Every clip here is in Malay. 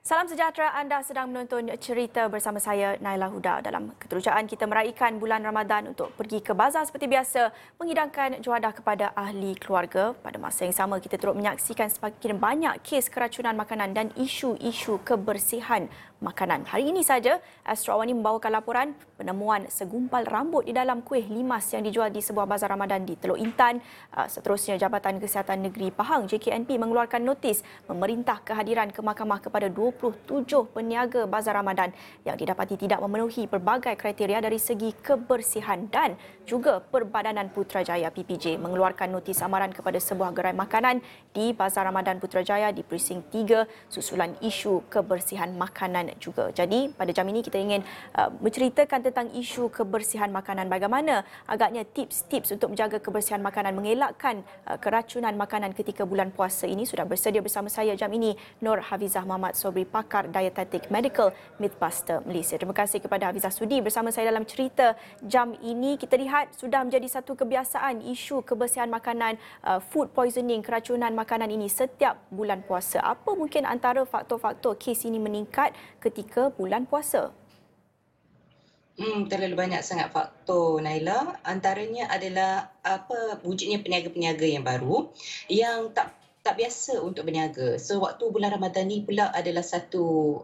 Salam sejahtera, anda sedang menonton cerita bersama saya, Naila Huda. Dalam keterucaan kita meraihkan bulan Ramadan untuk pergi ke bazar seperti biasa, menghidangkan juadah kepada ahli keluarga. Pada masa yang sama, kita turut menyaksikan semakin banyak kes keracunan makanan dan isu-isu kebersihan makanan. Hari ini saja, Astro Awani membawakan laporan penemuan segumpal rambut di dalam kuih limas yang dijual di sebuah bazar Ramadan di Teluk Intan. Seterusnya, Jabatan Kesihatan Negeri Pahang JKNP mengeluarkan notis memerintah kehadiran ke mahkamah kepada 27 peniaga bazar Ramadan yang didapati tidak memenuhi pelbagai kriteria dari segi kebersihan, dan juga Perbadanan Putrajaya PPJ mengeluarkan notis amaran kepada sebuah gerai makanan di Bazar Ramadan Putrajaya di Presin 3 susulan isu kebersihan makanan juga. Jadi pada jam ini kita ingin menceritakan tentang isu kebersihan makanan, bagaimana agaknya tips-tips untuk menjaga kebersihan makanan, mengelakkan keracunan makanan ketika bulan puasa ini. Sudah bersedia bersama saya jam ini Nur Hafizah Muhammad Sobri, pakar dietetik medical Mythbuster Malaysia. Terima kasih kepada Hafizah sudi bersama saya dalam cerita jam ini. Kita lihat sudah menjadi satu kebiasaan isu kebersihan makanan, food poisoning, keracunan makanan ini setiap bulan puasa. Apa mungkin antara faktor-faktor kes ini meningkat ketika bulan puasa? Terlalu banyak sangat faktor, Naila. Antaranya adalah wujudnya peniaga-peniaga yang baru yang tak biasa untuk berniaga. So waktu bulan Ramadan ni pula adalah satu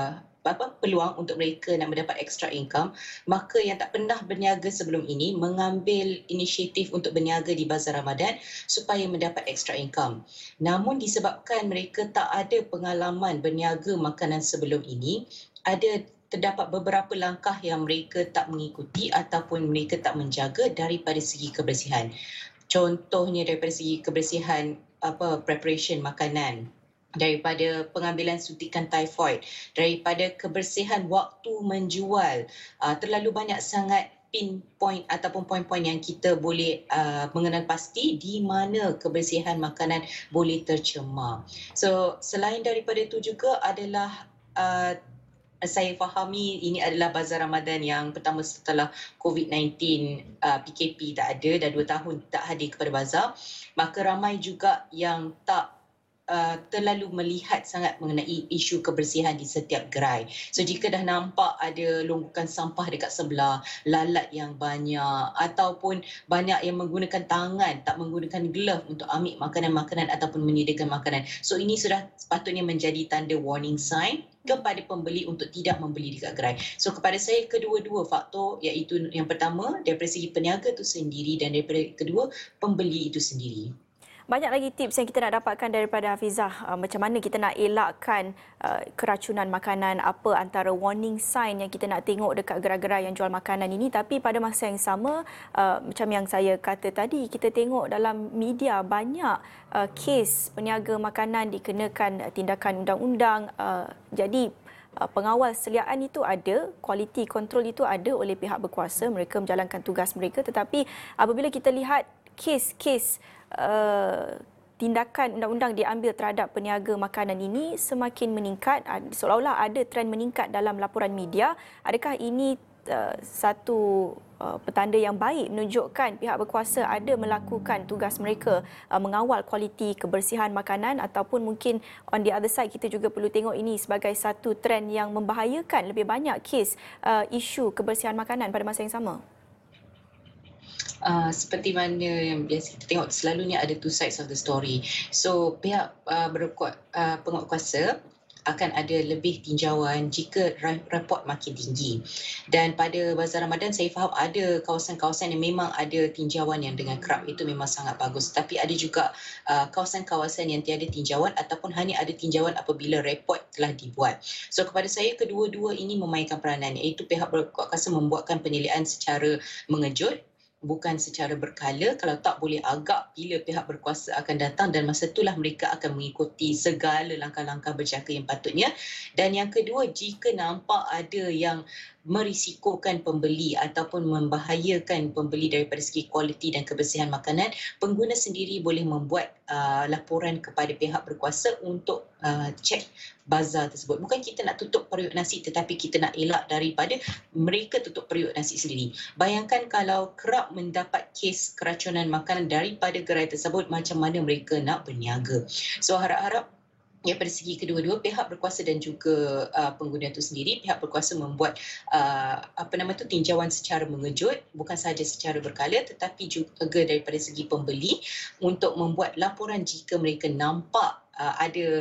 peluang untuk mereka nak mendapat extra income. Maka yang tak pernah berniaga sebelum ini mengambil inisiatif untuk berniaga di bazar Ramadan supaya mendapat extra income. Namun disebabkan mereka tak ada pengalaman berniaga makanan sebelum ini, terdapat beberapa langkah yang mereka tak mengikuti ataupun mereka tak menjaga daripada segi kebersihan. Contohnya daripada segi kebersihan preparation makanan, daripada pengambilan suntikan typhoid, daripada kebersihan waktu menjual. Terlalu banyak sangat pinpoint ataupun poin-poin yang kita boleh mengenal pasti di mana kebersihan makanan boleh tercemar. So selain daripada itu juga adalah saya fahami ini adalah bazar Ramadan yang pertama setelah COVID-19, PKP tak ada, dah 2 tahun tak hadir kepada bazar. Maka ramai juga yang tak terlalu melihat sangat mengenai isu kebersihan di setiap gerai. So jika dah nampak ada longgokan sampah dekat sebelah, lalat yang banyak ataupun banyak yang menggunakan tangan, tak menggunakan glove untuk ambil makanan-makanan ataupun menyediakan makanan. So ini sudah sepatutnya menjadi tanda warning sign kepada pembeli untuk tidak membeli dekat gerai. So kepada saya kedua-dua faktor, iaitu yang pertama daripada segi peniaga itu sendiri dan daripada kedua pembeli itu sendiri. Banyak lagi tips yang kita nak dapatkan daripada Hafizah, macam mana kita nak elakkan keracunan makanan, apa antara warning sign yang kita nak tengok dekat gerai-gerai yang jual makanan ini. Tapi pada masa yang sama, macam yang saya kata tadi, kita tengok dalam media banyak kes peniaga makanan dikenakan tindakan undang-undang. Jadi pengawal seliaan itu ada, quality control itu ada oleh pihak berkuasa, mereka menjalankan tugas mereka. Tetapi apabila kita lihat kes-kes tindakan undang-undang diambil terhadap peniaga makanan ini semakin meningkat, seolah-olah ada trend meningkat dalam laporan media. Adakah ini satu petanda yang baik menunjukkan pihak berkuasa ada melakukan tugas mereka mengawal kualiti kebersihan makanan, ataupun mungkin on the other side kita juga perlu tengok ini sebagai satu trend yang membahayakan lebih banyak kes isu kebersihan makanan pada masa yang sama? Seperti mana yang biasa kita tengok, selalunya ada two sides of the story. So pihak penguat kuasa akan ada lebih tinjauan jika report makin tinggi. Dan pada bazar Ramadan saya faham ada kawasan-kawasan yang memang ada tinjauan yang dengan kerap, itu memang sangat bagus. Tapi ada juga kawasan-kawasan yang tiada tinjauan ataupun hanya ada tinjauan apabila report telah dibuat. So kepada saya kedua-dua ini memainkan peranan, iaitu pihak penguat kuasa membuatkan penilaian secara mengejut, bukan secara berkala. Kalau tak, boleh agak bila pihak berkuasa akan datang, dan masa itulah mereka akan mengikuti segala langkah-langkah berjaka yang patutnya. Dan yang kedua, jika nampak ada yang merisikokan pembeli ataupun membahayakan pembeli daripada segi kualiti dan kebersihan makanan, pengguna sendiri boleh membuat laporan kepada pihak berkuasa untuk cek bazar tersebut. Bukan kita nak tutup periuk nasi, tetapi kita nak elak daripada mereka tutup periuk nasi sendiri. Bayangkan kalau kerap mendapat kes keracunan makanan daripada gerai tersebut, macam mana mereka nak berniaga. So harap-harap daripada segi kedua-dua pihak berkuasa dan juga pengguna itu sendiri, pihak berkuasa membuat tinjauan secara mengejut, bukan sahaja secara berkala tetapi juga daripada segi pembeli untuk membuat laporan jika mereka nampak ada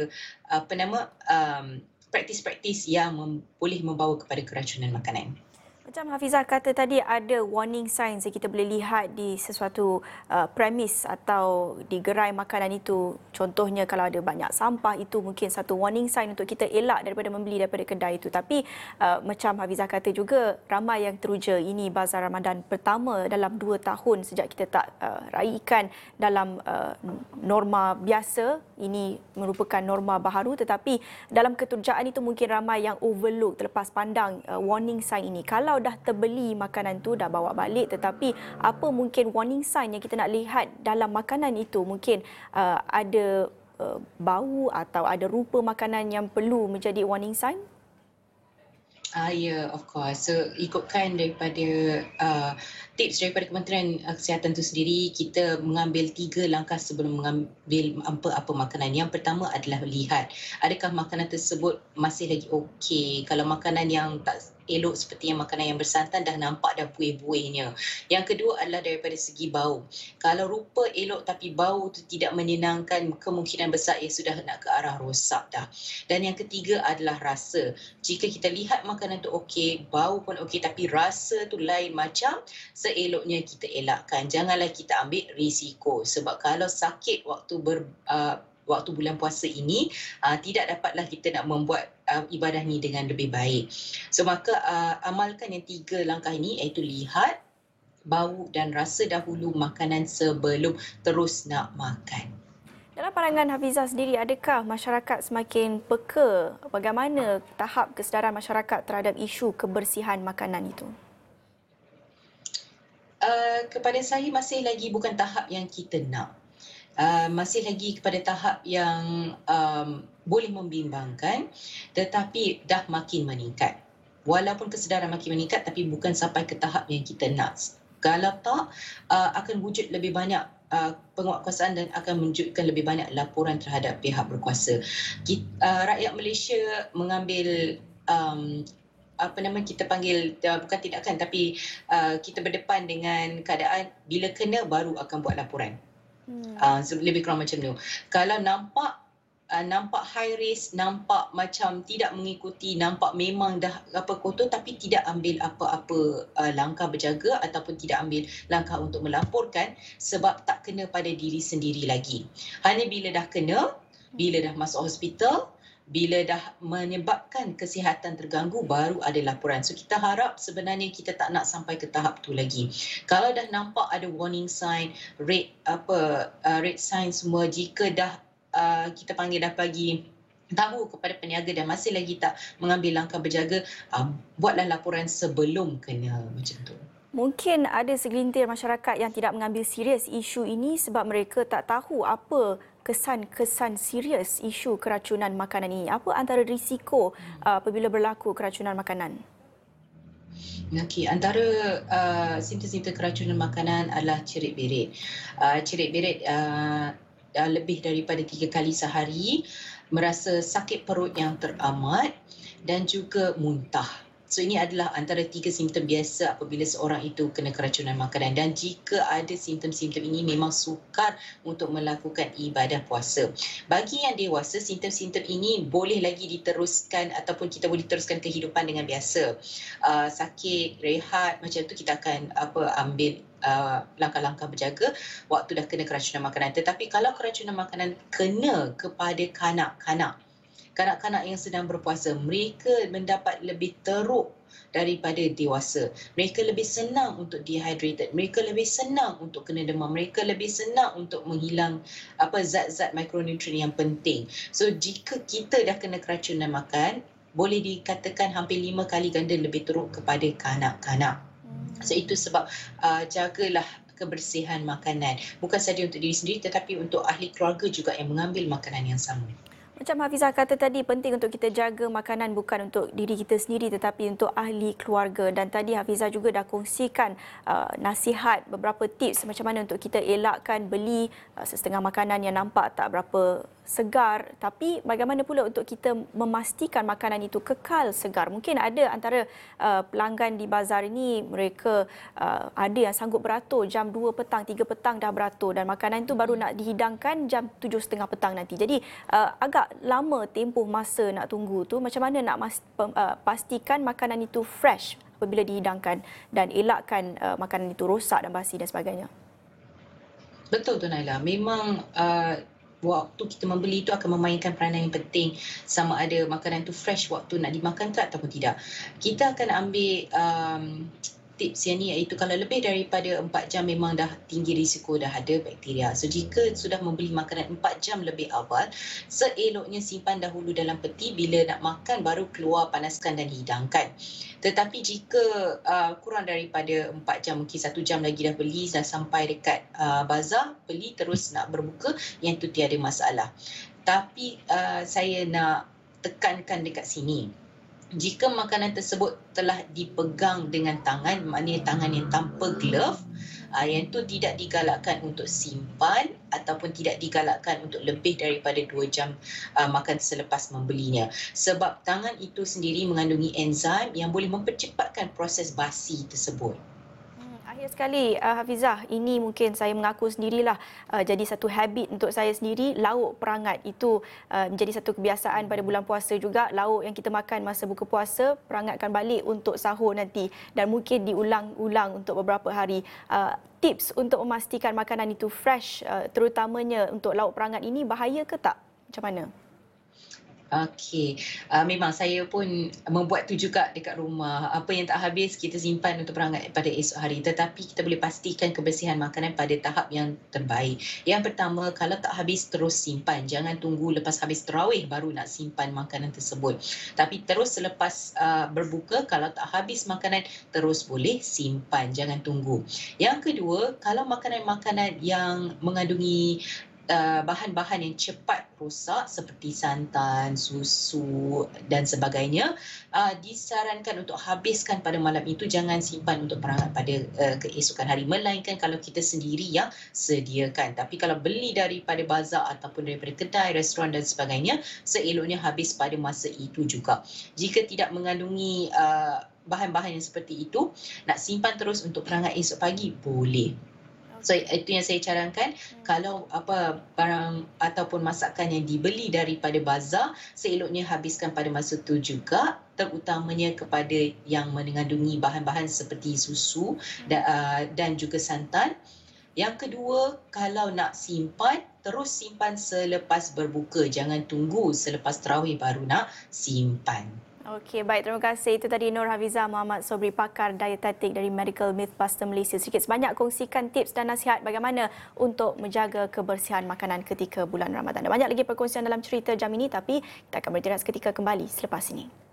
praktis-praktis yang boleh membawa kepada keracunan makanan. Macam Hafizah kata tadi, ada warning signs yang kita boleh lihat di sesuatu premis atau di gerai makanan itu. Contohnya kalau ada banyak sampah, itu mungkin satu warning sign untuk kita elak daripada membeli daripada kedai itu. Tapi macam Hafizah kata juga, ramai yang teruja. Ini Bazar Ramadan pertama dalam 2 tahun sejak kita tak raikan dalam norma biasa. Ini merupakan norma baharu, tetapi dalam keterujaan itu mungkin ramai yang overlook, terlepas pandang warning sign ini. Kalau dah terbeli makanan tu, dah bawa balik, tetapi apa mungkin warning sign yang kita nak lihat dalam makanan itu? Mungkin ada bau atau ada rupa makanan yang perlu menjadi warning sign? Ya, of course. So, ikutkan daripada tips daripada Kementerian Kesihatan itu sendiri, kita mengambil 3 langkah sebelum mengambil apa-apa makanan. Yang pertama adalah lihat, adakah makanan tersebut masih lagi okey. Kalau makanan yang tak elok seperti yang makanan yang bersantan, dah nampak dah buih-buihnya. Yang kedua adalah daripada segi bau. Kalau rupa elok tapi bau tu tidak menyenangkan, kemungkinan besar ia sudah nak ke arah rosak dah. Dan yang ketiga adalah rasa. Jika kita lihat makanan tu okey, bau pun okey, tapi rasa tu lain macam, seeloknya kita elakkan. Janganlah kita ambil risiko. Sebab kalau sakit waktu bulan puasa ini, tidak dapatlah kita nak membuat ibadah ni dengan lebih baik. So maka amalkan yang 3 langkah ini, iaitu lihat, bau dan rasa dahulu makanan sebelum terus nak makan. Dalam pandangan Hafizah sendiri, adakah masyarakat semakin peka? Bagaimana tahap kesedaran masyarakat terhadap isu kebersihan makanan itu? Kepada saya masih lagi bukan tahap yang kita nak. Masih lagi kepada tahap yang boleh membimbangkan, tetapi dah makin meningkat. Walaupun kesedaran makin meningkat, tapi bukan sampai ke tahap yang kita nak. Kalau tak, akan wujud lebih banyak penguatkuasaan dan akan menunjukkan lebih banyak laporan terhadap pihak berkuasa. Rakyat Malaysia mengambil kita panggil, bukan tindakan, tapi kita berdepan dengan keadaan bila kena baru akan buat laporan. Lebih kurang macam tu. Kalau nampak high risk, nampak macam tidak mengikuti, nampak memang dah kotor tapi tidak ambil apa-apa langkah berjaga ataupun tidak ambil langkah untuk melaporkan sebab tak kena pada diri sendiri lagi. Hanya bila dah kena, bila dah masuk hospital, bila dah menyebabkan kesihatan terganggu, baru ada laporan. So kita harap sebenarnya kita tak nak sampai ke tahap tu lagi. Kalau dah nampak ada warning sign, red sign semua, jika dah kita panggil dah bagi tahu kepada peniaga dan masih lagi tak mengambil langkah berjaga, buatlah laporan sebelum kena, macam tu. Mungkin ada segelintir masyarakat yang tidak mengambil serius isu ini sebab mereka tak tahu apa kesan-kesan serius isu keracunan makanan ini. Apa antara risiko apabila berlaku keracunan makanan? Okey, antara simptom-simptom keracunan makanan adalah cerit-berit. Cerit-berit lebih daripada 3 kali sehari, merasa sakit perut yang teramat dan juga muntah. So ini adalah antara 3 simptom biasa apabila seorang itu kena keracunan makanan. Dan jika ada simptom-simptom ini, memang sukar untuk melakukan ibadah puasa. Bagi yang dewasa, simptom-simptom ini boleh lagi diteruskan ataupun kita boleh teruskan kehidupan dengan biasa. Sakit, rehat, macam tu kita akan ambil langkah-langkah berjaga waktu dah kena keracunan makanan. Tetapi kalau keracunan makanan kena kepada kanak-kanak yang sedang berpuasa, mereka mendapat lebih teruk daripada dewasa. Mereka lebih senang untuk dehydrated, mereka lebih senang untuk kena demam, mereka lebih senang untuk menghilang zat-zat mikronutrien yang penting. So jika kita dah kena keracunan makan, boleh dikatakan hampir 5 kali ganda lebih teruk kepada kanak-kanak. So itu sebab jagalah kebersihan makanan. Bukan sahaja untuk diri sendiri tetapi untuk ahli keluarga juga yang mengambil makanan yang sama. Macam Hafizah kata tadi, penting untuk kita jaga makanan bukan untuk diri kita sendiri tetapi untuk ahli keluarga. Dan tadi Hafizah juga dah kongsikan nasihat, beberapa tips macam mana untuk kita elakkan beli setengah makanan yang nampak tak berapa segar. Tapi bagaimana pula untuk kita memastikan makanan itu kekal segar. Mungkin ada antara pelanggan di bazar ini, mereka ada yang sanggup beratur jam 2 petang, 3 petang dah beratur dan makanan itu baru nak dihidangkan jam 7.30 petang nanti. Jadi agak lama tempoh masa nak tunggu tu. Macam mana nak pastikan makanan itu fresh apabila dihidangkan dan elakkan makanan itu rosak dan basi dan sebagainya? Betul tu Naila. Memang waktu kita membeli itu akan memainkan peranan yang penting sama ada makanan itu fresh waktu nak dimakan ke ataupun tidak. Kita akan ambil tips yang ni, iaitu kalau lebih daripada 4 jam memang dah tinggi risiko dah ada bakteria. So jika sudah membeli makanan 4 jam lebih awal, seeloknya simpan dahulu dalam peti, bila nak makan baru keluar, panaskan dan hidangkan. Tetapi jika kurang daripada 4 jam, mungkin 1 jam lagi dah beli, dah sampai dekat bazar, beli terus nak berbuka, yang itu tiada masalah. Tapi saya nak tekankan dekat sini, jika makanan tersebut telah dipegang dengan tangan, maknanya tangan yang tanpa glove, yang itu tidak digalakkan untuk simpan ataupun tidak digalakkan untuk lebih daripada 2 jam makan selepas membelinya. Sebab tangan itu sendiri mengandungi enzim yang boleh mempercepatkan proses basi tersebut. Akhir sekali, Hafizah, ini mungkin saya mengaku sendirilah jadi satu habit untuk saya sendiri. Lauk perangat itu menjadi satu kebiasaan pada bulan puasa juga. Lauk yang kita makan masa buka puasa, perangatkan balik untuk sahur nanti dan mungkin diulang-ulang untuk beberapa hari. Tips untuk memastikan makanan itu fresh, terutamanya untuk lauk perangat ini, bahaya ke tak? Macam mana? Okey, memang saya pun membuat tu juga dekat rumah. Apa yang tak habis kita simpan untuk perangat pada esok hari. Tetapi kita boleh pastikan kebersihan makanan pada tahap yang terbaik. Yang pertama, kalau tak habis terus simpan. Jangan tunggu lepas habis tarawih baru nak simpan makanan tersebut. Tapi terus selepas berbuka, kalau tak habis makanan terus boleh simpan. Jangan tunggu. Yang kedua, kalau makanan-makanan yang mengandungi bahan-bahan yang cepat rosak seperti santan, susu dan sebagainya, disarankan untuk habiskan pada malam itu, jangan simpan untuk perangat pada keesokan hari, melainkan kalau kita sendiri yang sediakan. Tapi kalau beli daripada bazar ataupun daripada kedai, restoran dan sebagainya, seeloknya habis pada masa itu juga. Jika tidak mengandungi bahan-bahan yang seperti itu, nak simpan terus untuk perangat esok pagi, boleh. So itu yang saya carankan, kalau barang ataupun masakan yang dibeli daripada bazar, seeloknya habiskan pada masa itu juga, terutamanya kepada yang mengandungi bahan-bahan seperti susu dan juga santan. Yang kedua, kalau nak simpan, terus simpan selepas berbuka. Jangan tunggu selepas tarawih baru nak simpan. Okey, baik. Terima kasih. Itu tadi Nur Hafizah Muhammad Sobri, pakar dietetik dari Medical Mythbuster Malaysia. Sedikit sebanyak kongsikan tips dan nasihat bagaimana untuk menjaga kebersihan makanan ketika bulan Ramadan. Ada banyak lagi perkongsian dalam cerita jam ini, tapi kita akan beristirahat seketika, kembali selepas ini.